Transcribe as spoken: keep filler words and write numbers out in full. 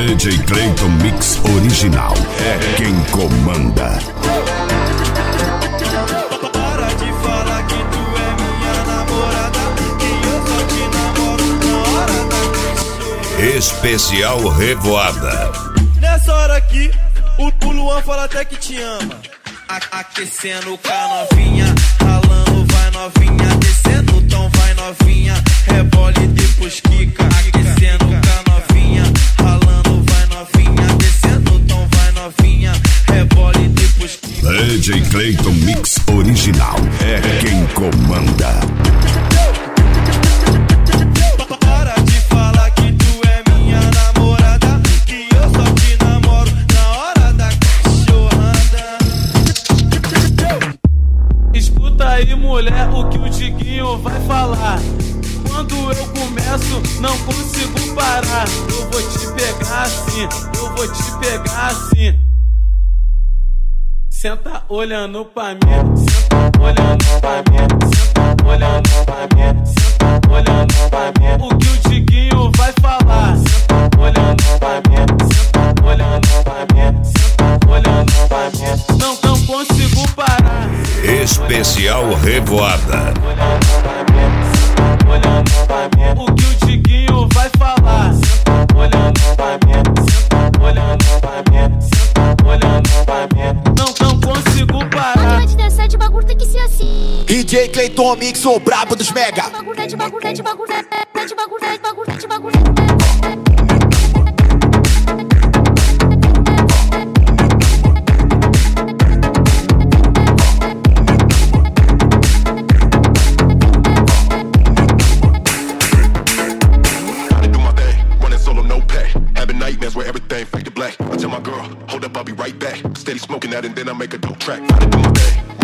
D J Clayton Mix Original é quem comanda. Para de falar que tu é minha namorada, que eu só te namoro na hora da cachorra. Especial Revoada. Nessa hora aqui, o, o Luan fala até que te ama. A, aquecendo com a novinha, ralando vai novinha, descendo o tom vai novinha, rebole depois quica. Aquecendo com a novinha, ralando vai novinha, descendo o tom vai novinha, rebole depois quica. D J Clayton Mix Original é quem comanda. Para de falar que tu é minha namorada, que eu só te namoro na hora da cachorrada. Escuta aí, mulher, o que o Diguinho vai falar. Quando eu começo, não consigo parar. Eu vou te pegar assim, eu vou te pegar assim. Senta olhando pra mim, senta olhando pra mim, senta olhando pra mim, senta olhando pra mim. O que o Diguinho vai falar? Senta olhando pra mim, senta olhando pra mim, senta olhando pra mim. Não, não consigo parar. Especial Revoada. Olhando pra mim, o que o Diguinho vai falar? Senta olhando pra mim, senta olhando pra mim, senta olhando pra mim. Não, não consigo parar. Pode dançar de bagulho, tem que ser assim. D J Clayton Mix, o brabo dos mega. De bagulho, de bagulho, de bagulho, de bagulho, de bagulho, de bagulho. Where everything fade to black. I tell my girl, hold up, I'll be right back. Steady smoking that and then I make a dope track. I do my thing.